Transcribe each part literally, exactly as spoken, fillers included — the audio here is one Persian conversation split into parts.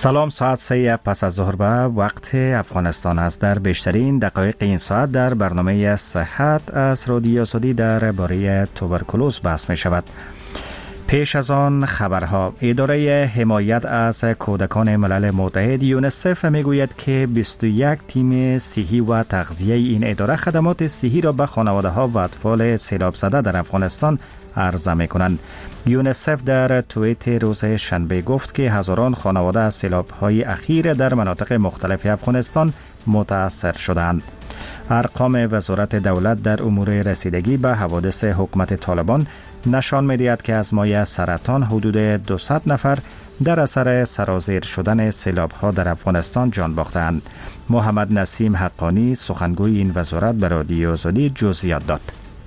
سلام، ساعت سه پس از ظهر به وقت افغانستان است. در بیشترین دقایق این ساعت در برنامه صحت از رادیو سعودی در باره توبرکولوز بحث می شود. پیش از آن خبرها. اداره حمایت از کودکان ملل متحد یونیسف می گوید که بیست و یک تیم صحی و تغذیه این اداره خدمات صحی را به خانواده ها و اطفال سیلاب زده در افغانستان عرضه می کنند. یونیسف در توییت روز شنبه گفت که هزاران خانواده از سیلاب های اخیر در مناطق مختلف افغانستان متاثر شدند. ارقام وزارت دولت در امور رسیدگی به حوادث حکومت طالبان نشان می‌دهد که از مایع سرطان حدود دویست نفر در اثر سرازیر شدن سیلاب‌ها در افغانستان جان باختند. محمد نسیم حقانی سخنگوی این وزارت به رادیو سعودی جزئیات داد.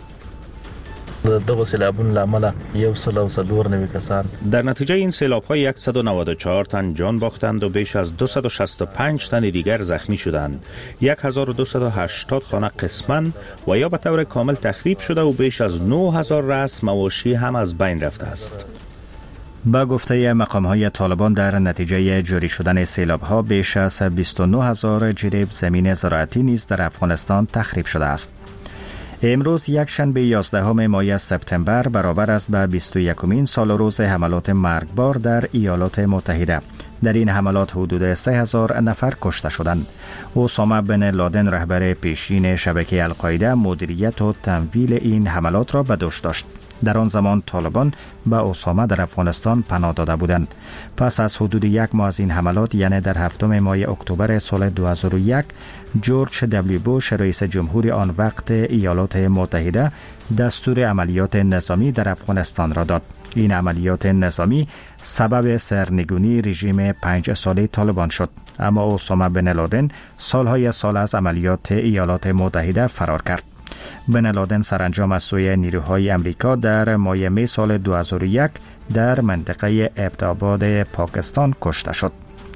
دغه سیلابون لامل یو سل او څلور نوي کسان در نتیجه این سیلاب‌ها صد و نود و چهار تن جان باختند و بیش از دویست و شصت و پنج تن دیگر زخمی شدند. هزار و دویست و هشتاد خانه قسماً و یا به طور کامل تخریب شده و بیش از نه هزار رأس مواشی هم از بین رفته است. با گفته مقام‌های طالبان در نتیجه جاری شدن سیلاب‌ها بیش از بیست و نه هزار جریب زمین زراعتی نیز در افغانستان تخریب شده است. امروز یک شنبه یازدهم ماه سپتامبر برابر است به بیست و یکمین سال روز حملات مرگبار در ایالات متحده. در این حملات حدود سه هزار نفر کشته شدند. اسامه بن لادن رهبر پیشین شبکه القاعده مدیریت و تمویل این حملات را به دوش داشت. در آن زمان طالبان به اسامه در افغانستان پناه داده بودند. پس از حدود یک ماه از این حملات، یعنی در هفتم ماه اکتبر سال دو هزار و یک، جورج دبلیو بوش رئیس جمهور آن وقت ایالات متحده دستور عملیات نظامی در افغانستان را داد. این عملیات نظامی سبب سرنگونی رژیم پنج ساله طالبان شد، اما اسامه بن لادن سالهای سال از عملیات ایالات متحده فرار کرد. بن لادن سرانجام از سوی نیروهای امریکا در ماه می سال دو هزار و یک در منطقه ابتاباد پاکستان کشته شد.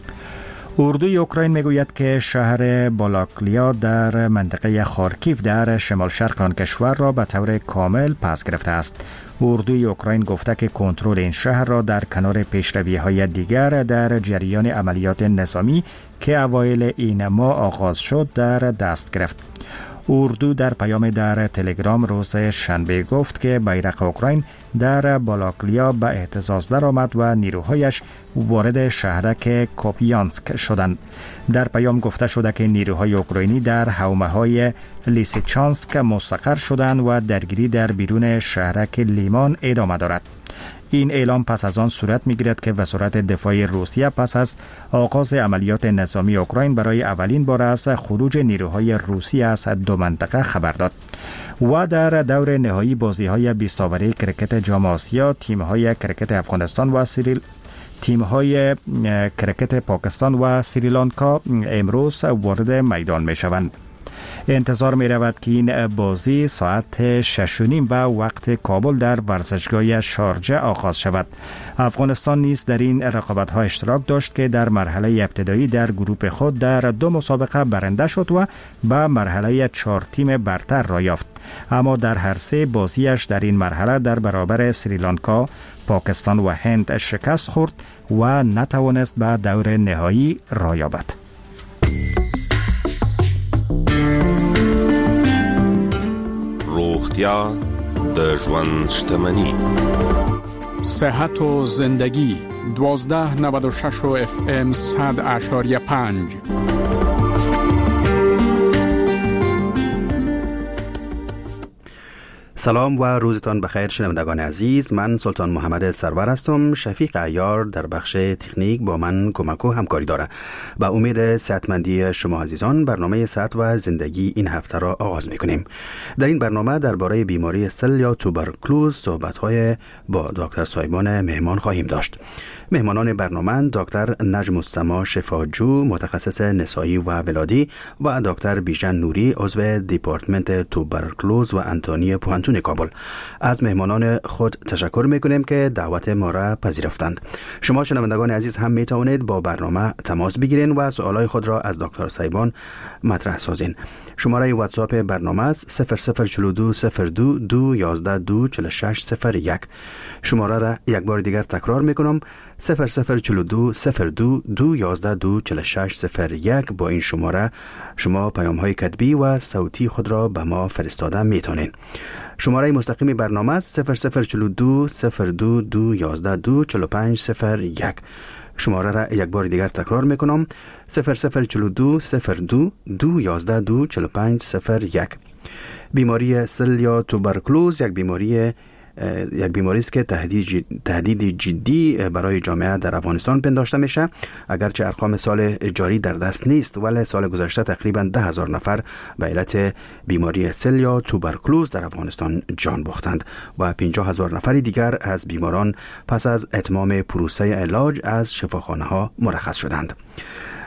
اردوی اوکراین میگوید که شهر بالاکلیا در منطقه خارکیف در شمال شرق آن کشور را به طور کامل پس گرفته است. اردوی اوکراین گفته که کنترل این شهر را در کنار پیشروی‌های دیگر در جریان عملیات نظامی که اوایل این ماه آغاز شد در دست گرفت. اردو در پیام در تلگرام روز شنبه گفت که بیرق اوکراین در بالاکلیا به اهتزاز درآمد و نیروهایش وارد شهرک کوپیانسک شدند. در پیام گفته شده که نیروهای اوکراینی در حومه‌های لیسیچانسک مستقر شدند و درگیری در بیرون شهرک لیمان ادامه دارد. این اعلام پس از آن صورت می‌گیرد که وزارت دفاع روسیه پس از آغاز عملیات نظامی اوکراین برای اولین بار از خروج نیروهای روسی از دو منطقه خبر داد. و در دور نهایی بازی‌های بیست اوری کرکت جام آسیا، تیم‌های کرکت افغانستان و سریل تیم‌های کرکت پاکستان و سریلانکا امروز وارد میدان می‌شوند. انتظار می رود که این بازی ساعت شش و نیم به وقت کابل در ورزشگاه شارجه آغاز شود. افغانستان نیز در این رقابت ها اشتراک داشت که در مرحله ابتدایی در گروه خود در دو مسابقه برنده شد و به مرحله چهار تیم برتر را یافت، اما در هر سه بازیش در این مرحله در برابر سریلانکا، پاکستان و هند شکست خورد و نتوانست به دور نهایی را یابد. روغتیا د ژوند شتمني. صحت و زندگی دوازده نود و شش و اف ام صد اشاریه پنج. سلام و روزتان بخیر شنوندگان عزیز. من سلطان محمد سرور هستم. شفیق عیار در بخش تکنیک با من کمک و همکاری داره. با امید صحتمندی شما عزیزان برنامه صحت و زندگی این هفته را آغاز میکنیم. در این برنامه درباره بیماری سل یا توبرکلوز صحبت‌های با دکتر سایبان مهمان خواهیم داشت. مهمانان برنامه دکتر نجم السما شفاجو متخصص نسایی و ولادی و دکتر بیژن نوری عضو دیپارتمنت توبرکلوز و انتونی پوهنتون کابل. از مهمانان خود تشکر میکنیم که دعوت ما را پذیرفتند. شما شنوندگان عزیز هم میتوانید با برنامه تماس بگیرین و سوالای خود را از دکتر سایبان مطرح سازین. شماره واتساپ برنامه است صفر صفر چهل و دو صفر دو دو یازده دو چهل و شش صفر یک. شماره را یک بار دیگر تکرار میکنم صفر صفر چلو دو صفر دو دو یازده دو چل شش صفر یک. با این شماره شما پیام های کتبی و صوتی خود را به ما فرستاده میتونین. شماره مستقیم برنامه است صفر صفر چلو دو صفر دو دو یازده دو چل پنج صفر یک. شماره را یک بار دیگر تکرار میکنم صفر صفر چلو دو صفر دو دو یازده دو چل پنج صفر یک. بیماری سل یا توبرکلوز یک بیماری یک بیماری است که تهدید تهدید جدی برای جامعه در افغانستان پنداشته میشه. اگرچه ارقام سال جاری در دست نیست، ولی سال گذشته تقریبا ده هزار نفر به علت بیماری سل یا توبرکلوز در افغانستان جان باختند و پنجاه هزار نفر دیگر از بیماران پس از اتمام پروسه علاج از شفاخانه ها مرخص شدند.